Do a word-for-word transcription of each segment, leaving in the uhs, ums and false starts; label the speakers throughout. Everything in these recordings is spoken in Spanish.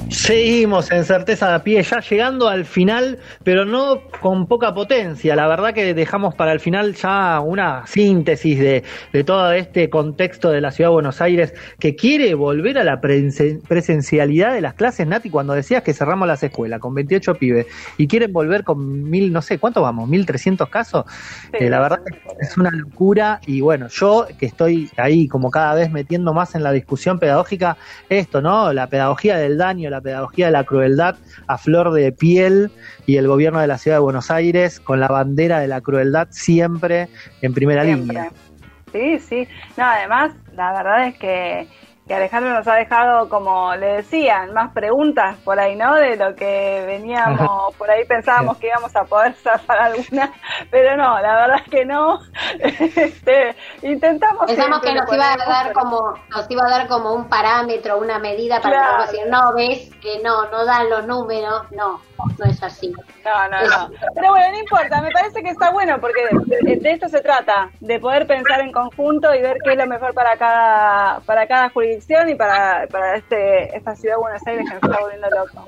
Speaker 1: Seguimos en Certeza de Pie, ya llegando al final, pero no con poca potencia. La verdad que dejamos para el final ya una síntesis de, de todo este contexto de la Ciudad de Buenos Aires, que quiere volver a la presen- presencialidad de las clases. Nati, cuando decías que cerramos las escuelas con veintiocho pibes y quieren volver con mil, no sé, ¿cuánto vamos? ¿mil trescientos casos? Sí, eh, la verdad es una locura. Y bueno, yo que estoy ahí como cada vez metiendo más en la discusión pedagógica, esto, ¿no? La pedagogía del daño, la pedagogía de la crueldad a flor de piel, y el gobierno de la Ciudad de Buenos Aires con la bandera de la crueldad siempre en primera siempre. línea.
Speaker 2: Sí, sí. No, además, la verdad es que, que Alejandro nos ha dejado, como le decían, más preguntas por ahí, ¿no? De lo que veníamos, Ajá. por ahí pensábamos sí. que íbamos a poder zafar alguna, pero no, la verdad es que no. este, intentamos...
Speaker 3: Pensamos que nos iba a dar como nos iba a dar como un parámetro, una medida para claro. decir, no, ves que no, no dan los números, no, no es así.
Speaker 2: No, no, no. Pero bueno, no importa, me parece que está bueno porque de, de esto se trata, de poder pensar en conjunto y ver qué es lo mejor para cada para cada jurisdicción y para, para este esta ciudad de Buenos Aires que nos está volviendo loco.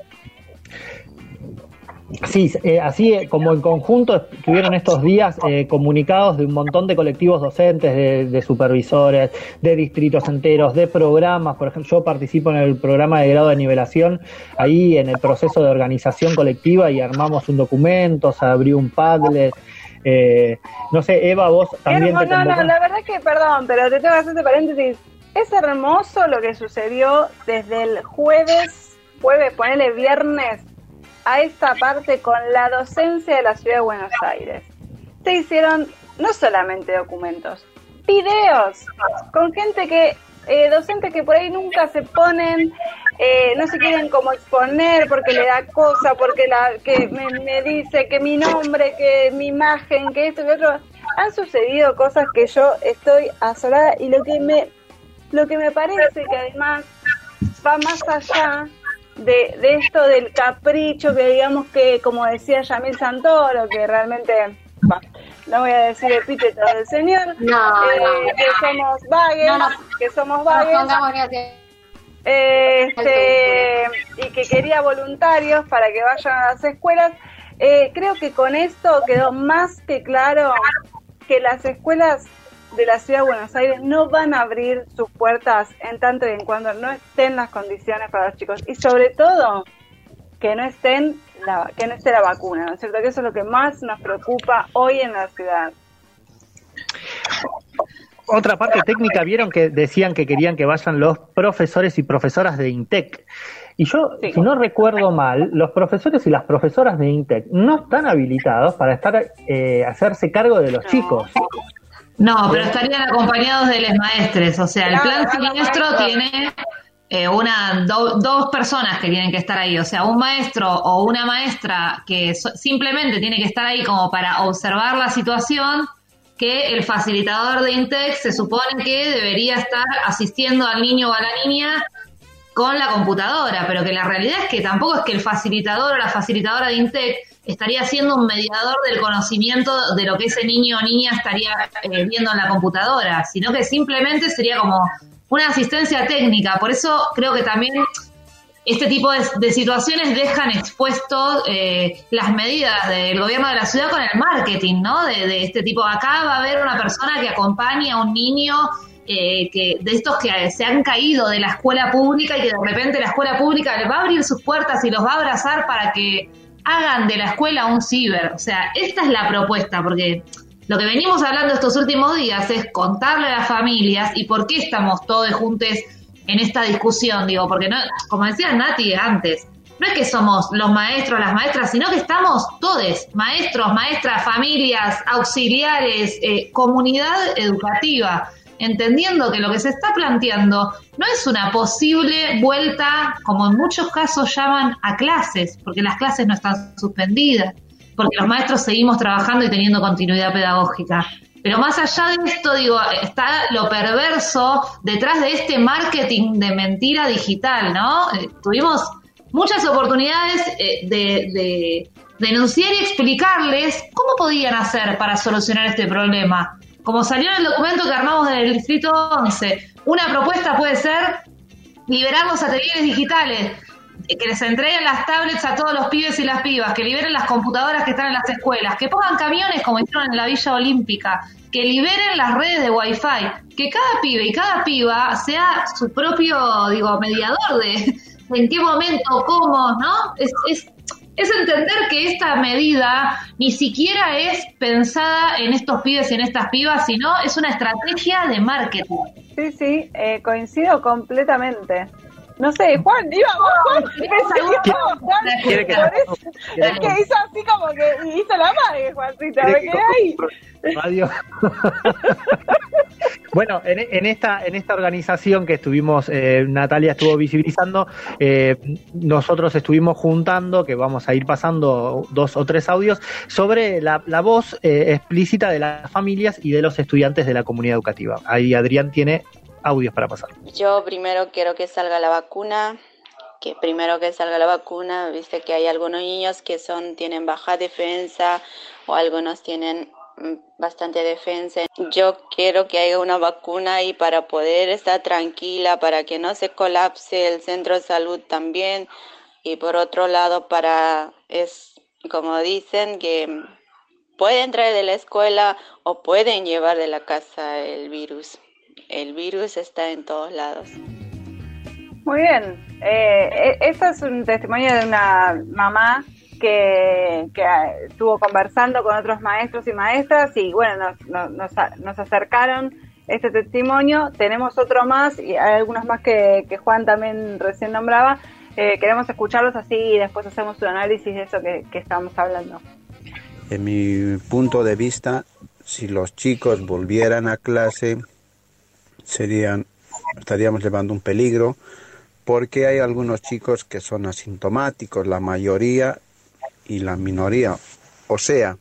Speaker 1: Sí, eh, así como en conjunto tuvieron estos días eh, comunicados de un montón de colectivos docentes, de, de supervisores, de distritos enteros, de programas. Por ejemplo, yo participo en el programa de grado de nivelación, ahí en el proceso de organización colectiva, y armamos un documento, se abrió un Padlet. Eh, no sé, Eva, vos también
Speaker 2: te
Speaker 1: convocás.
Speaker 2: No, no, la verdad es que, perdón, pero te tengo que hacer este paréntesis. Es hermoso lo que sucedió desde el jueves, jueves, ponele viernes, a esta parte con la docencia de la Ciudad de Buenos Aires. Se hicieron no solamente documentos, videos con gente que, eh, docentes que por ahí nunca se ponen, eh, no se quieren como exponer porque le da cosa, porque la que me, me dice que mi nombre, que mi imagen, que esto, que otro. Han sucedido cosas que yo estoy asolada, y lo que me, lo que me parece que además va más allá de, de esto del capricho, que digamos que, como decía Yamil Santoro, que realmente, bah, no voy a decir epíteto del señor,
Speaker 3: no,
Speaker 2: eh,
Speaker 3: no,
Speaker 2: que somos vagues, no, no, que somos vagues,
Speaker 3: no,
Speaker 2: eh, este, y que quería voluntarios para que vayan a las escuelas. Eh, creo que con esto quedó más que claro que las escuelas de la Ciudad de Buenos Aires no van a abrir sus puertas en tanto y en cuando no estén las condiciones para los chicos, y sobre todo que no estén la, que no esté la vacuna, ¿no es cierto? Que eso es lo que más nos preocupa hoy en la ciudad.
Speaker 1: Otra parte técnica, vieron que decían que querían que vayan los profesores y profesoras de INTEC. Y yo, sí. si no recuerdo mal, los profesores y las profesoras de INTEC no están habilitados para estar eh, hacerse cargo de los no. chicos.
Speaker 4: No, pero estarían acompañados de los maestres. O sea, el plan siniestro tiene eh, una do, dos personas que tienen que estar ahí. O sea, un maestro o una maestra que so, simplemente tiene que estar ahí como para observar la situación, que el facilitador de INTEC se supone que debería estar asistiendo al niño o a la niña con la computadora, pero que la realidad es que tampoco es que el facilitador o la facilitadora de INTEC estaría siendo un mediador del conocimiento de lo que ese niño o niña estaría eh, viendo en la computadora, sino que simplemente sería como una asistencia técnica. Por eso creo que también este tipo de, de situaciones dejan expuestos eh, las medidas del gobierno de la ciudad con el marketing, ¿no? De, de este tipo, acá va a haber una persona que acompañe a un niño Eh, que de estos que se han caído de la escuela pública, y que de repente la escuela pública le va a abrir sus puertas y los va a abrazar para que hagan de la escuela un ciber. O sea, esta es la propuesta, porque lo que venimos hablando estos últimos días es contarle a las familias y por qué estamos todos juntos en esta discusión, digo, porque no, como decía Nati antes, no es que somos los maestros, las maestras, sino que estamos todos, maestros, maestras, familias, auxiliares, eh, comunidad educativa, entendiendo que lo que se está planteando no es una posible vuelta, como en muchos casos llaman, a clases, porque las clases no están suspendidas, porque los maestros seguimos trabajando y teniendo continuidad pedagógica. Pero más allá de esto, digo, está lo perverso detrás de este marketing de mentira digital, ¿no? Eh, tuvimos muchas oportunidades eh, de, de denunciar y explicarles cómo podían hacer para solucionar este problema. Como salió en el documento que armamos del Distrito once, una propuesta puede ser liberar los ateliers digitales. que les entreguen las tablets a todos los pibes y las pibas, que liberen las computadoras que están en las escuelas, que pongan camiones como hicieron en la Villa Olímpica, que liberen las redes de Wi-Fi, que cada pibe y cada piba sea su propio, digo, mediador de en qué momento, cómo, ¿no? Es, es, es entender que esta medida ni siquiera es pensada en estos pibes y en estas pibas, sino es una estrategia de marketing.
Speaker 2: Sí, sí, eh, coincido completamente. No sé, Juan, iba Juan, Juan,
Speaker 1: ¿Quiere que-
Speaker 2: es que hizo así como que hizo la madre, Juancita, me quedé ahí.
Speaker 1: Radio. Bueno, en, en esta en esta organización que estuvimos, eh, Natalia estuvo visibilizando, eh, nosotros estuvimos juntando, que vamos a ir pasando dos o tres audios, sobre la, la voz eh, explícita de las familias y de los estudiantes de la comunidad educativa. Ahí Adrián tiene audios para pasar.
Speaker 5: Yo primero quiero que salga la vacuna, que primero que salga la vacuna, viste que hay algunos niños que son tienen baja defensa o algunos tienen bastante defensa. Yo quiero que haya una vacuna y para poder estar tranquila, para que no se colapse el centro de salud también, y por otro lado para, es como dicen, que pueden traer de la escuela o pueden llevar de la casa el virus. El virus está en todos lados.
Speaker 2: Muy bien. Eh, este es un testimonio de una mamá que, que estuvo conversando con otros maestros y maestras y bueno, nos, nos, nos acercaron este testimonio. Tenemos otro más y hay algunos más que, que Juan también recién nombraba. Eh, queremos escucharlos así y después hacemos un análisis de eso que, que estábamos hablando.
Speaker 6: En mi punto de vista, si los chicos volvieran a clase, serían, estaríamos llevando un peligro, porque hay algunos chicos que son asintomáticos, la mayoría y la minoría. O sea,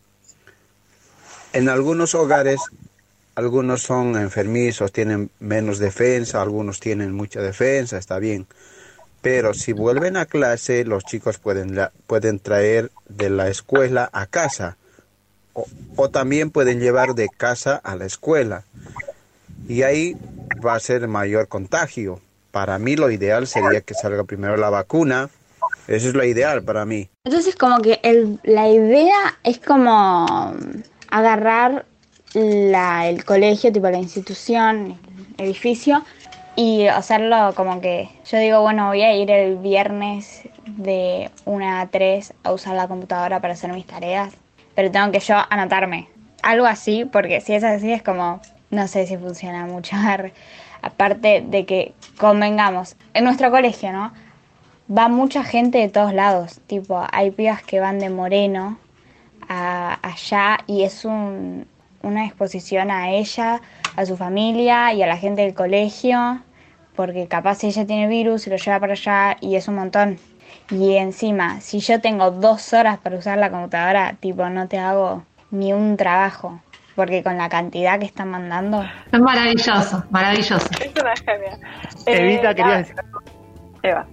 Speaker 6: en algunos hogares, algunos son enfermizos, tienen menos defensa, algunos tienen mucha defensa, está bien. Pero si vuelven a clase, los chicos pueden, pueden traer de la escuela a casa, o, o también pueden llevar de casa a la escuela. Y ahí va a ser mayor contagio. Para mí lo ideal sería que salga primero la vacuna. Eso es lo ideal para mí.
Speaker 7: Entonces como que el, la idea es como agarrar la, el colegio, tipo la institución, el edificio, y hacerlo como que yo digo, bueno, voy a ir el viernes de una a tres a usar la computadora para hacer mis tareas, pero tengo que yo anotarme. Algo así, porque si es así es como, no sé si funciona mucho. Aparte de que convengamos, en nuestro colegio, ¿no? Va mucha gente de todos lados, tipo, hay pibas que van de Moreno a allá y es un, una exposición a ella, a su familia y a la gente del colegio, porque capaz ella tiene virus y lo lleva para allá y es un montón. Y encima, si yo tengo dos horas para usar la computadora, tipo, no te hago ni un trabajo, porque con la cantidad que están mandando...
Speaker 4: Es maravilloso, maravilloso.
Speaker 2: Es una genia.
Speaker 1: Evita,
Speaker 2: Eh,
Speaker 1: querías
Speaker 2: ah,
Speaker 1: decir algo.
Speaker 2: Eva.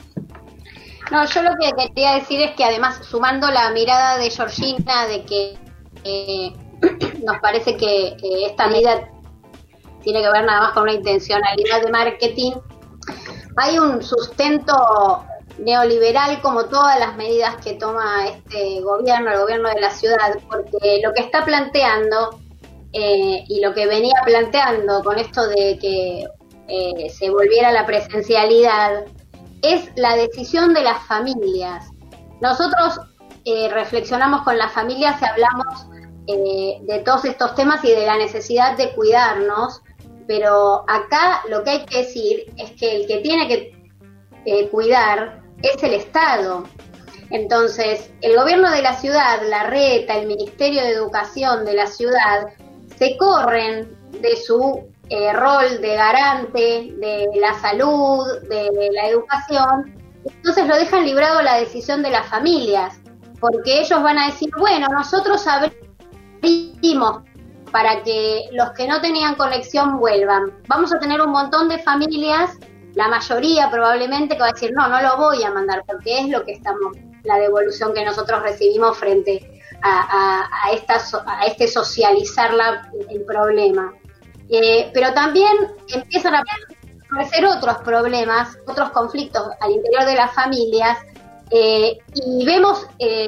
Speaker 3: No, yo lo que quería decir es que además, sumando la mirada de Georgina, de que eh, nos parece que, que esta medida tiene que ver nada más con una intencionalidad de marketing, hay un sustento neoliberal como todas las medidas que toma este gobierno, el gobierno de la ciudad, porque lo que está planteando eh, y lo que venía planteando con esto de que eh, se volviera la presencialidad es la decisión de las familias. Nosotros eh, reflexionamos con las familias y hablamos eh, de todos estos temas y de la necesidad de cuidarnos, pero acá lo que hay que decir es que el que tiene que eh, cuidar es el Estado. Entonces, el gobierno de la ciudad, la Reta, el Ministerio de Educación de la ciudad, se corren de su eh, rol de garante de la salud, de, de la educación, entonces lo dejan librado a la decisión de las familias, porque ellos van a decir, bueno, nosotros abrimos para que los que no tenían conexión vuelvan. Vamos a tener un montón de familias, la mayoría probablemente, que va a decir, no, no lo voy a mandar, porque es lo que estamos, la devolución que nosotros recibimos frente a, a, a, esta, a este socializar la, el problema. Eh, pero también empiezan a aparecer otros problemas, otros conflictos al interior de las familias, eh, y vemos eh,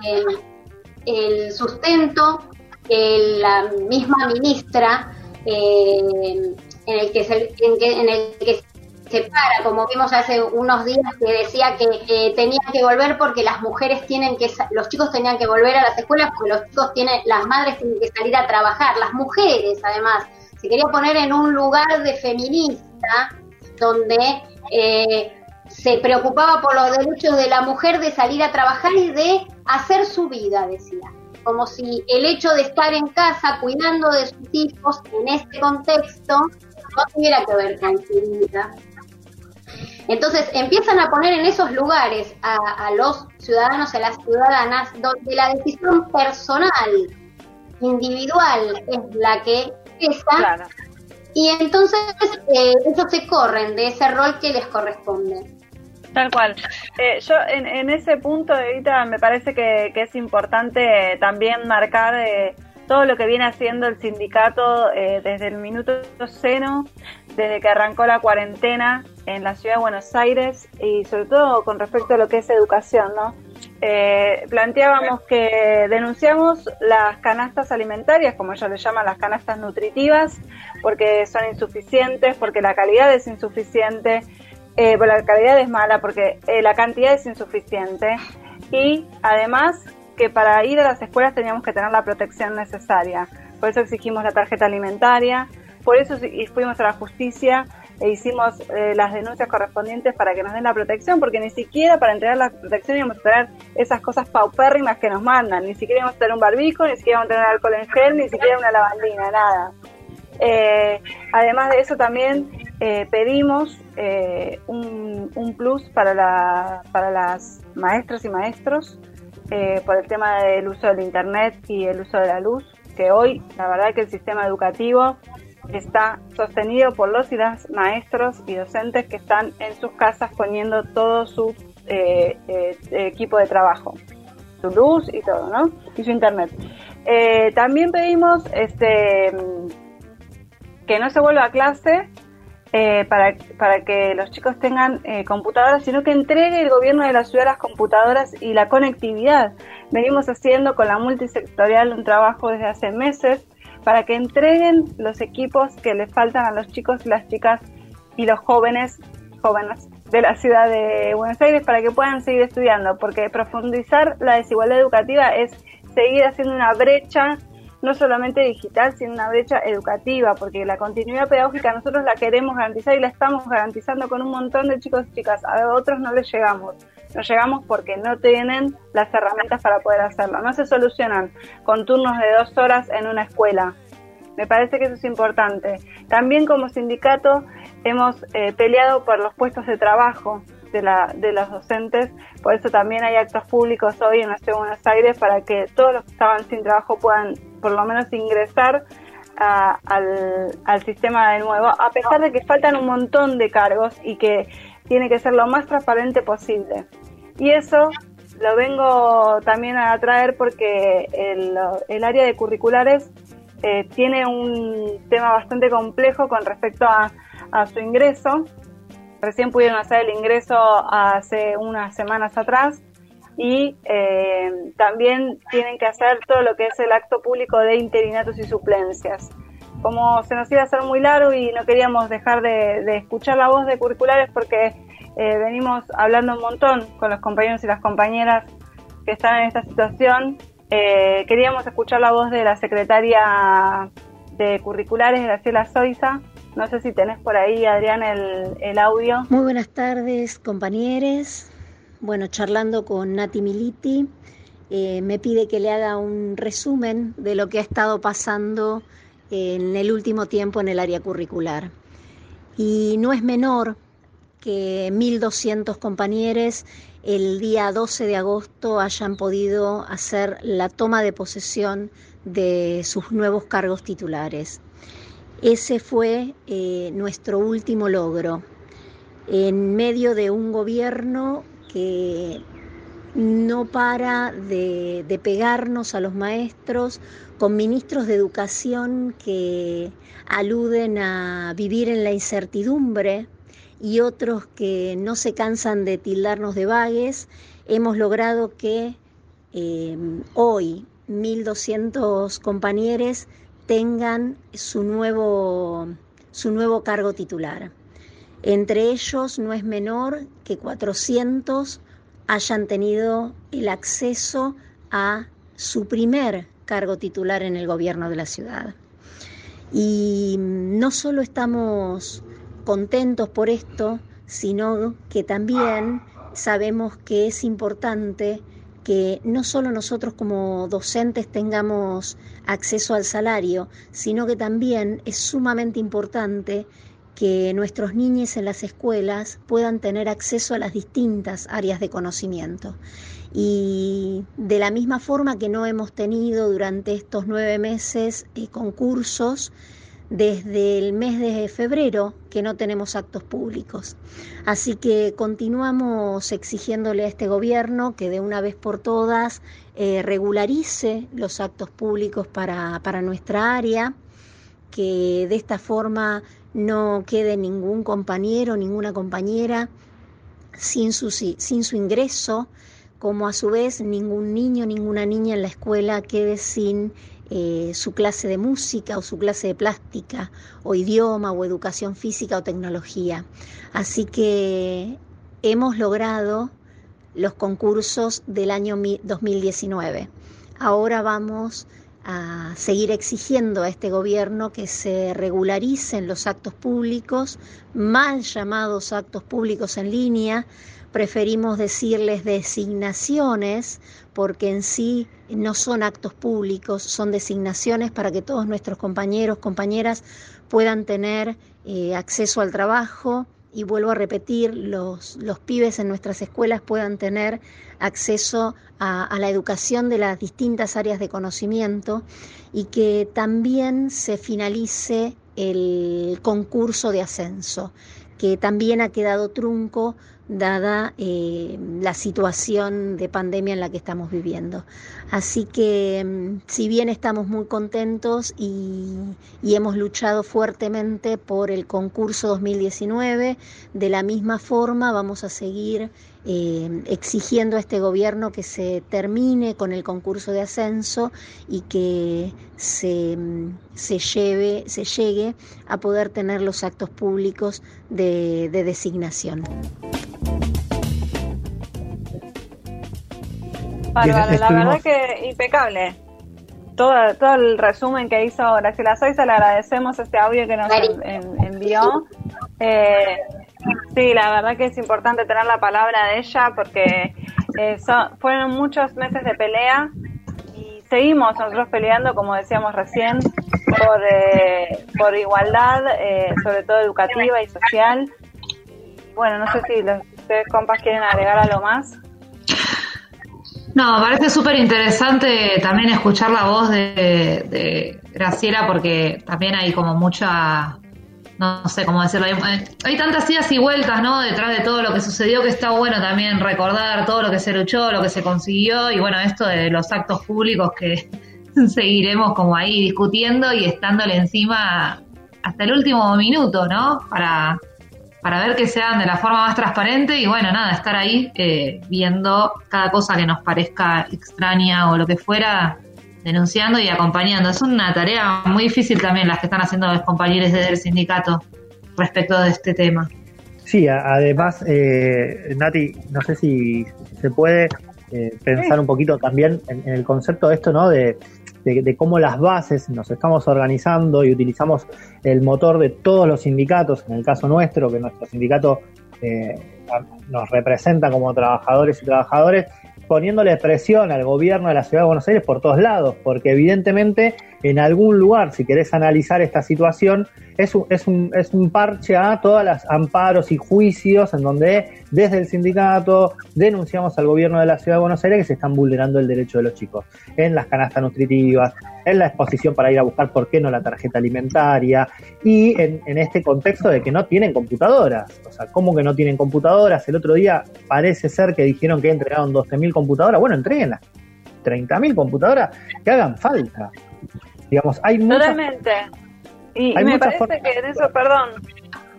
Speaker 3: el sustento que la misma ministra eh, en el que se, en, que, en el que se para, como vimos hace unos días, que decía que eh, tenía que volver porque las mujeres tienen que, los chicos tenían que volver a las escuelas porque los chicos tienen, las madres tienen que salir a trabajar, las mujeres además. Se quería poner en un lugar de feminista donde eh, se preocupaba por los derechos de la mujer de salir a trabajar y de hacer su vida, decía. Como si el hecho de estar en casa cuidando de sus hijos en este contexto no tuviera que ver con su vida. Entonces empiezan a poner en esos lugares a, a los ciudadanos y a las ciudadanas donde la decisión personal, individual, es la que pesa, claro. Y entonces eh, ellos se corren de ese rol que les corresponde.
Speaker 2: Tal cual. Eh, yo en, en ese punto, Evita, me parece que, que es importante también marcar eh, todo lo que viene haciendo el sindicato eh, desde el minuto cero, desde que arrancó la cuarentena en la ciudad de Buenos Aires y sobre todo con respecto a lo que es educación, ¿no? Eh, planteábamos que denunciamos las canastas alimentarias, como ellos le llaman las canastas nutritivas, porque son insuficientes, porque la calidad es insuficiente, eh, la calidad es mala porque eh, la cantidad es insuficiente y además que para ir a las escuelas teníamos que tener la protección necesaria. Por eso exigimos la tarjeta alimentaria, por eso y fuimos a la justicia e hicimos eh, las denuncias correspondientes para que nos den la protección, porque ni siquiera para entregar la protección íbamos a tener esas cosas paupérrimas que nos mandan, ni siquiera íbamos a tener un barbijo, ni siquiera íbamos a tener alcohol en gel, ni siquiera una lavandina, nada. Eh, además de eso también eh, pedimos eh, un, un plus para, la, para las maestras y maestros eh, por el tema del uso del internet y el uso de la luz, que hoy la verdad que el sistema educativo está sostenido por los y las maestros y docentes que están en sus casas poniendo todo su eh, eh, equipo de trabajo, su luz y todo, ¿no? Y su internet. Eh, también pedimos este que no se vuelva a clase eh, para, para que los chicos tengan eh, computadoras, sino que entregue el gobierno de la ciudad las computadoras y la conectividad. Venimos haciendo con la multisectorial un trabajo desde hace meses para que entreguen los equipos que les faltan a los chicos y las chicas y los jóvenes, jóvenes de la ciudad de Buenos Aires para que puedan seguir estudiando, porque profundizar la desigualdad educativa es seguir haciendo una brecha, no solamente digital, sino una brecha educativa, porque la continuidad pedagógica nosotros la queremos garantizar y la estamos garantizando con un montón de chicos y chicas, a otros no les llegamos. No llegamos porque no tienen las herramientas para poder hacerlo. No se solucionan con turnos de dos horas en una escuela. Me parece que eso es importante. También como sindicato hemos eh, peleado por los puestos de trabajo de, la, de los docentes. Por eso también hay actos públicos hoy en la Ciudad de Buenos Aires para que todos los que estaban sin trabajo puedan por lo menos ingresar a, al, al sistema de nuevo, a pesar de que faltan un montón de cargos y que tiene que ser lo más transparente posible. Y eso lo vengo también a traer porque el, el área de curriculares eh, tiene un tema bastante complejo con respecto a, a su ingreso. Recién pudieron hacer el ingreso hace unas semanas atrás y eh, también tienen que hacer todo lo que es el acto público de interinatos y suplencias. Como se nos iba a hacer muy largo y no queríamos dejar de, de escuchar la voz de curriculares porque Eh, venimos hablando un montón con los compañeros y las compañeras que están en esta situación. Eh, queríamos escuchar la voz de la secretaria de curriculares, Graciela Zoiza. No sé si tenés por ahí, Adrián, el, el audio.
Speaker 8: Muy buenas tardes, compañeros. Bueno, charlando con Nati Militi, eh, me pide que le haga un resumen de lo que ha estado pasando en el último tiempo en el área curricular. Y no es menor que mil doscientos compañeros el día doce de agosto hayan podido hacer la toma de posesión de sus nuevos cargos titulares. Ese fue eh, nuestro último logro, en medio de un gobierno que no para de, de pegarnos a los maestros, con ministros de educación que aluden a vivir en la incertidumbre y otros que no se cansan de tildarnos de vagues, hemos logrado que eh, hoy mil doscientos compañeros tengan su nuevo, su nuevo cargo titular. Entre ellos no es menor que cuatrocientos hayan tenido el acceso a su primer cargo titular en el gobierno de la ciudad. Y no solo estamos contentos por esto, sino que también sabemos que es importante que no solo nosotros como docentes tengamos acceso al salario, sino que también es sumamente importante que nuestros niños en las escuelas puedan tener acceso a las distintas áreas de conocimiento. Y de la misma forma que no hemos tenido durante estos nueve meses eh, concursos, desde el mes de febrero que no tenemos actos públicos. Así que continuamos exigiéndole a este gobierno que de una vez por todas eh, regularice los actos públicos para, para nuestra área, que de esta forma no quede ningún compañero, ninguna compañera sin su, sin su ingreso, como a su vez ningún niño, ninguna niña en la escuela quede sin eh, su clase de música o su clase de plástica o idioma o educación física o tecnología. Así que hemos logrado los concursos del año dos mil diecinueve. Ahora vamos a seguir exigiendo a este gobierno que se regularicen los actos públicos, mal llamados actos públicos en línea. Preferimos decirles designaciones, porque en sí no son actos públicos, son designaciones para que todos nuestros compañeros, compañeras puedan tener eh, acceso al trabajo. Y vuelvo a repetir, los, los pibes en nuestras escuelas puedan tener acceso a, a la educación de las distintas áreas de conocimiento, y que también se finalice el concurso de ascenso, que también ha quedado trunco dada eh, la situación de pandemia en la que estamos viviendo. Así que si bien estamos muy contentos y, y hemos luchado fuertemente por el concurso dos mil diecinueve, de la misma forma vamos a seguir eh, exigiendo a este gobierno que se termine con el concurso de ascenso y que se, se, lleve, se llegue a poder tener los actos públicos de, de designación.
Speaker 2: Bárbaro, la verdad que impecable. Todo, todo el resumen que hizo Graciela Zoisa, le agradecemos este audio que nos en, en, envió. Eh, sí, la verdad que es importante tener la palabra de ella porque eh, son, fueron muchos meses de pelea y seguimos nosotros peleando, como decíamos recién, por, eh, por igualdad, eh, sobre todo educativa y social. Y bueno, no sé si los, ustedes compas quieren agregar algo más.
Speaker 4: No, me parece súper interesante también escuchar la voz de, de Graciela, porque también hay como mucha, no sé cómo decirlo, hay, hay tantas idas y vueltas, ¿no? Detrás de todo lo que sucedió, que está bueno también recordar todo lo que se luchó, lo que se consiguió, y bueno, esto de los actos públicos que seguiremos como ahí discutiendo y estándole encima hasta el último minuto, ¿no? Para... para ver que sean de la forma más transparente y bueno, nada, estar ahí eh, viendo cada cosa que nos parezca extraña o lo que fuera, denunciando y acompañando. Es una tarea muy difícil también las que están haciendo los compañeros del sindicato respecto de este tema.
Speaker 1: Sí, a, además, eh, Nati, no sé si se puede eh, pensar un poquito también en, en el concepto de esto, ¿no? De De, de cómo las bases nos estamos organizando y utilizamos el motor de todos los sindicatos, en el caso nuestro, que nuestro sindicato eh, nos representa como trabajadores y trabajadores, poniéndole presión al gobierno de la Ciudad de Buenos Aires por todos lados, porque evidentemente en algún lugar, si querés analizar esta situación, es un, es un, es un parche a todas las amparos y juicios en donde desde el sindicato denunciamos al gobierno de la Ciudad de Buenos Aires que se están vulnerando el derecho de los chicos en las canastas nutritivas, en la exposición para ir a buscar por qué no la tarjeta alimentaria y en, en este contexto de que no tienen computadoras. O sea, ¿cómo que no tienen computadoras? El otro día parece ser que dijeron que entregaron doce mil computadoras. Bueno, entréguenlas. treinta mil computadoras que hagan falta. Digamos, hay muchas...
Speaker 2: Totalmente. Y, y me parece que en eso, perdón,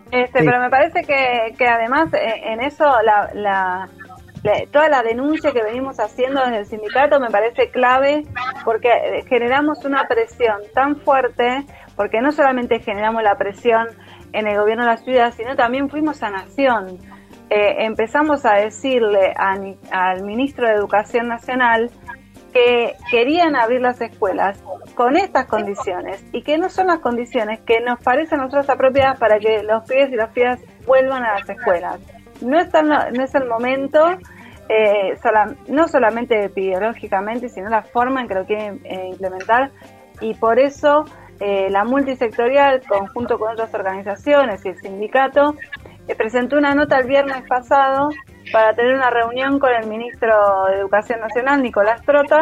Speaker 2: Este,
Speaker 1: Sí.
Speaker 2: Pero me parece que, que además eh, en eso la, la, la, toda la denuncia que venimos haciendo desde el sindicato me parece clave, porque generamos una presión tan fuerte, porque no solamente generamos la presión en el gobierno de la ciudad, sino también fuimos a Nación. Eh, empezamos a decirle a, al ministro de Educación Nacional que querían abrir las escuelas con estas condiciones y que no son las condiciones que nos parecen a nosotros apropiadas para que los pibes y las pibas vuelvan a las escuelas. No, está, no, no es el momento, eh, sola, no solamente epidemiológicamente, sino la forma en que lo quieren eh, implementar, y por eso eh, la multisectorial, conjunto con otras organizaciones y el sindicato, eh, presentó una nota el viernes pasado para tener una reunión con el ministro de Educación Nacional, Nicolás Trota,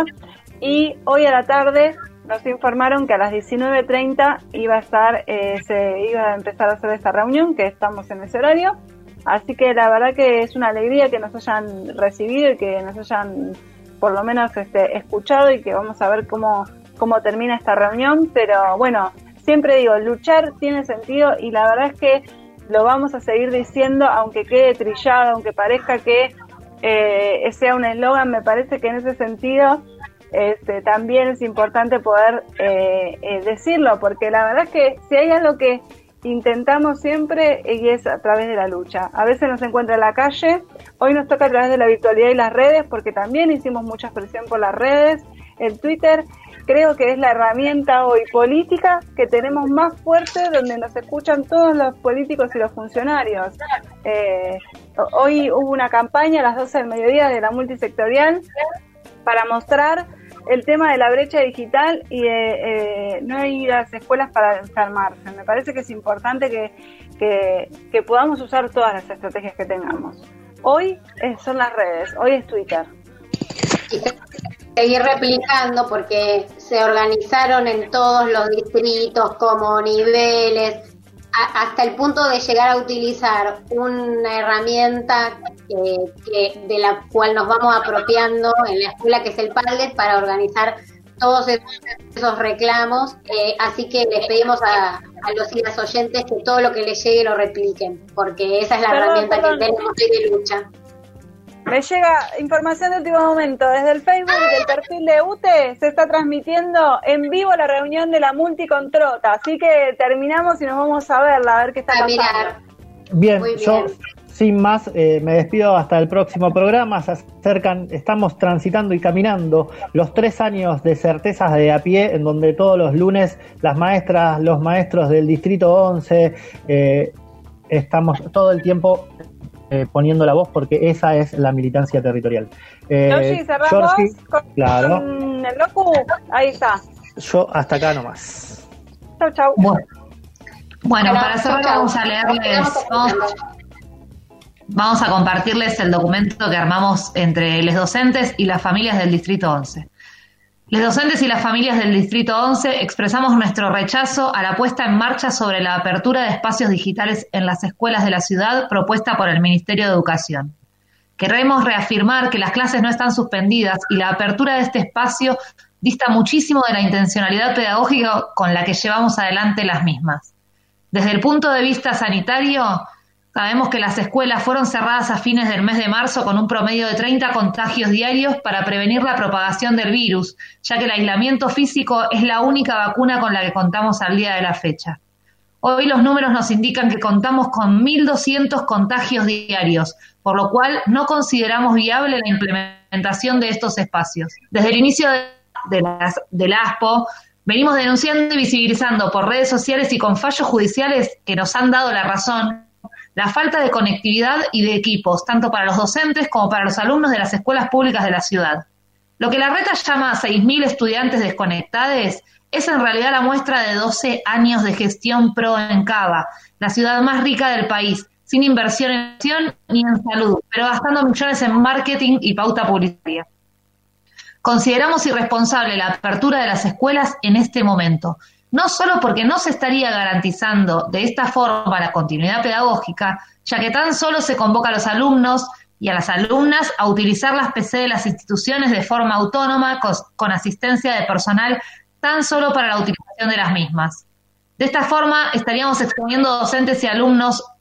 Speaker 2: y hoy a la tarde nos informaron que a las diecinueve treinta iba a estar, eh, se iba a empezar a hacer esta reunión, que estamos en ese horario. Así que la verdad que es una alegría que nos hayan recibido y que nos hayan por lo menos este, escuchado, y que vamos a ver cómo, cómo termina esta reunión. Pero bueno, siempre digo, luchar tiene sentido, y la verdad es que lo vamos a seguir diciendo, aunque quede trillado, aunque parezca que eh, sea un eslogan. Me parece que en ese sentido este, también es importante poder eh, eh, decirlo, porque la verdad es que si hay algo que intentamos siempre, y es a través de la lucha. A veces nos encuentra en la calle, hoy nos toca a través de la virtualidad y las redes, porque también hicimos mucha presión por las redes. El Twitter creo que es la herramienta hoy política que tenemos más fuerte, donde nos escuchan todos los políticos y los funcionarios. Eh, hoy hubo una campaña a las doce del mediodía de la multisectorial para mostrar el tema de la brecha digital y de eh, no ir a las escuelas para enfermarse. Me parece que es importante que, que, que podamos usar todas las estrategias que tengamos. Hoy eh, son las redes, hoy es Twitter.
Speaker 3: Y seguir replicando, porque se organizaron en todos los distritos como niveles, a, hasta el punto de llegar a utilizar una herramienta eh, que, de la cual nos vamos apropiando en la escuela, que es el Padlet, para organizar todos esos reclamos. Eh, así que les pedimos a, a los y las oyentes que todo lo que les llegue lo repliquen, porque esa es la
Speaker 2: perdón,
Speaker 3: herramienta
Speaker 2: perdón.
Speaker 3: que tenemos hoy de lucha.
Speaker 2: Me llega información de último momento. Desde el Facebook del perfil de U T E se está transmitiendo en vivo la reunión de la multi con Trota. Así que terminamos y nos vamos a verla, a ver qué está
Speaker 3: A
Speaker 2: pasando.
Speaker 3: mirar.
Speaker 1: Bien,
Speaker 3: Muy
Speaker 1: yo
Speaker 3: bien.
Speaker 1: sin más eh, me despido hasta el próximo programa. Se acercan, estamos transitando y caminando los tres años de Certezas de a pie, en donde todos los lunes las maestras, los maestros del Distrito once, eh, estamos todo el tiempo eh, poniendo la voz, porque esa es la militancia territorial. Eh,
Speaker 2: Yoshi, cerramos
Speaker 1: Georgie,
Speaker 2: con,
Speaker 1: claro.
Speaker 2: con el locu. Ahí está.
Speaker 1: Yo hasta acá nomás.
Speaker 2: Chau, chau.
Speaker 4: Bueno, bueno,
Speaker 3: Hola,
Speaker 4: para cerrar
Speaker 3: chau, chau.
Speaker 4: vamos a leerles, vamos, vamos a compartirles el documento que armamos entre los docentes y las familias del Distrito once. Los docentes y las familias del Distrito once expresamos nuestro rechazo a la puesta en marcha sobre la apertura de espacios digitales en las escuelas de la ciudad propuesta por el Ministerio de Educación. Queremos reafirmar que las clases no están suspendidas y la apertura de este espacio dista muchísimo de la intencionalidad pedagógica con la que llevamos adelante las mismas. Desde el punto de vista sanitario, sabemos que las escuelas fueron cerradas a fines del mes de marzo con un promedio de treinta contagios diarios para prevenir la propagación del virus, ya que el aislamiento físico es la única vacuna con la que contamos al día de la fecha. Hoy los números nos indican que contamos con mil doscientos contagios diarios, por lo cual no consideramos viable la implementación de estos espacios. Desde el inicio de, de las, del ASPO, venimos denunciando y visibilizando por redes sociales y con fallos judiciales que nos han dado la razón la falta de conectividad y de equipos, tanto para los docentes como para los alumnos de las escuelas públicas de la ciudad. Lo que la reta llama a seis mil estudiantes desconectados es en realidad la muestra de doce años de gestión pro en Cava, la ciudad más rica del país, sin inversión en educación ni en salud, pero gastando millones en marketing y pauta publicitaria. Consideramos irresponsable la apertura de las escuelas en este momento, no solo porque no se estaría garantizando de esta forma la continuidad pedagógica, ya que tan solo se convoca a los alumnos y a las alumnas a utilizar las P C de las instituciones de forma autónoma, con, con asistencia de personal tan solo para la utilización de las mismas. De esta forma estaríamos exponiendo docentes y alumnos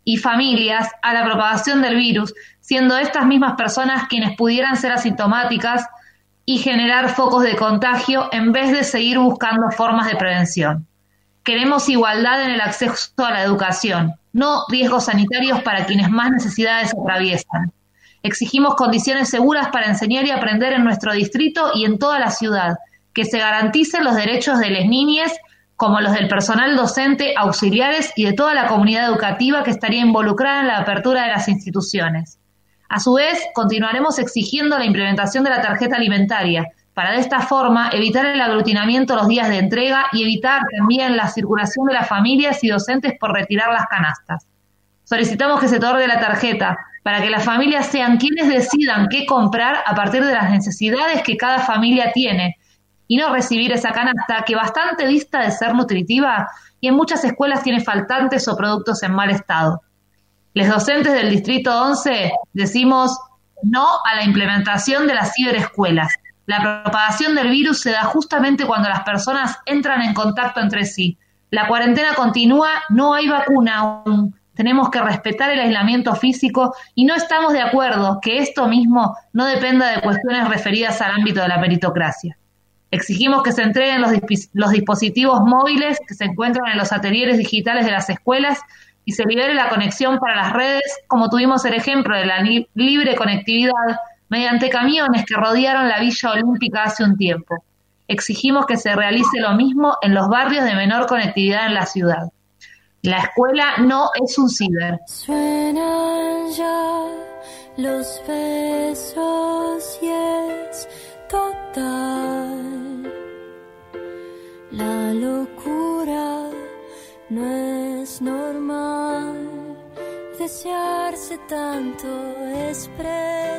Speaker 4: y familias a la propagación del virus, siendo estas mismas personas quienes pudieran ser asintomáticas y generar focos de contagio en vez de seguir buscando formas de prevención. Queremos igualdad en el acceso a la educación, no riesgos sanitarios para quienes más necesidades atraviesan. Exigimos condiciones seguras para enseñar y aprender en nuestro distrito y en toda la ciudad, que se garanticen los derechos de las niñas, como los del personal docente, auxiliares y de toda la comunidad educativa que estaría involucrada en la apertura de las instituciones. A su vez, continuaremos exigiendo la implementación de la tarjeta alimentaria, para de esta forma evitar el aglutinamiento los días de entrega y evitar también la circulación de las familias y docentes por retirar las canastas. Solicitamos que se otorgue la tarjeta para que las familias sean quienes decidan qué comprar a partir de las necesidades que cada familia tiene y no recibir esa canasta que bastante dista de ser nutritiva y en muchas escuelas tiene faltantes o productos en mal estado. Los docentes del Distrito once decimos no a la implementación de las ciberescuelas. La propagación del virus se da justamente cuando las personas entran en contacto entre sí. La cuarentena continúa, no hay vacuna aún. Tenemos que respetar el aislamiento físico y no estamos de acuerdo que esto mismo no dependa de cuestiones referidas al ámbito de la meritocracia. Exigimos que se entreguen los, disp- los dispositivos móviles que se encuentran en los atelieres digitales de las escuelas y se libere la conexión para las redes, como tuvimos el ejemplo de la li- libre conectividad mediante camiones que rodearon la Villa Olímpica hace un tiempo. Exigimos que se realice lo mismo en los barrios de menor conectividad en la ciudad. La escuela no es un ciber.
Speaker 9: Suenan ya los besos y es total. La locura no es normal. Desearse tanto es pre